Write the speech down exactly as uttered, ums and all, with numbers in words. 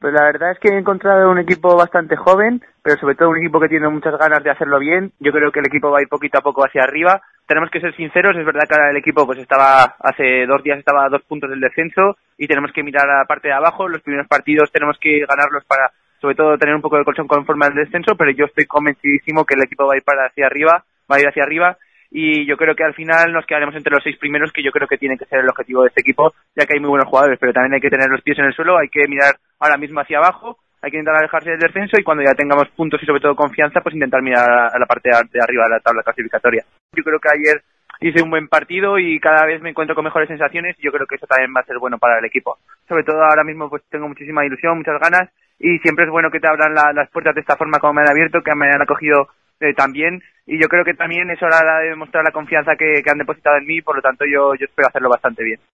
Pues la verdad es que he encontrado un equipo bastante joven, pero sobre todo un equipo que tiene muchas ganas de hacerlo bien. Yo creo que el equipo va a ir poquito a poco hacia arriba. Tenemos que ser sinceros, es verdad que ahora el equipo pues estaba, hace dos días estaba a dos puntos del descenso y tenemos que mirar a la parte de abajo. Los primeros partidos tenemos que ganarlos para, sobre todo, tener un poco de colchón conforme al descenso, pero yo estoy convencidísimo que el equipo va a ir para hacia arriba, va a ir hacia arriba. Y yo creo que al final nos quedaremos entre los seis primeros, que yo creo que tiene que ser el objetivo de este equipo, ya que hay muy buenos jugadores, pero también hay que tener los pies en el suelo, hay que mirar ahora mismo hacia abajo, hay que intentar alejarse del descenso y cuando ya tengamos puntos y sobre todo confianza, pues intentar mirar a la parte de arriba de la tabla clasificatoria. Yo creo que ayer hice un buen partido y cada vez me encuentro con mejores sensaciones y yo creo que eso también va a ser bueno para el equipo. Sobre todo ahora mismo pues tengo muchísima ilusión, muchas ganas y siempre es bueno que te abran la, las puertas de esta forma como me han abierto, que me han acogido eh, también, y yo creo que también es hora de demostrar la confianza que, que han depositado en mí, por lo tanto yo, yo espero hacerlo bastante bien.